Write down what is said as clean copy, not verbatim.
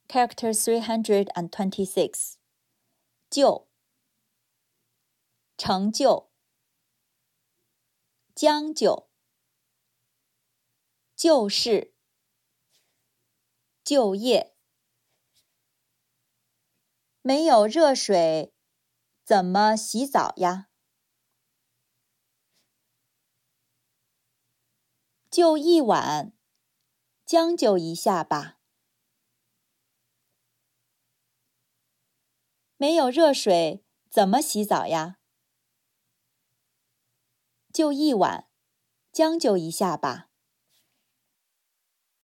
Character 326. 就，成就，将就，就是，就业。没有热水，怎么洗澡呀？就一碗，将就一下吧。没有热水，怎么洗澡呀？就一碗，将就一下吧。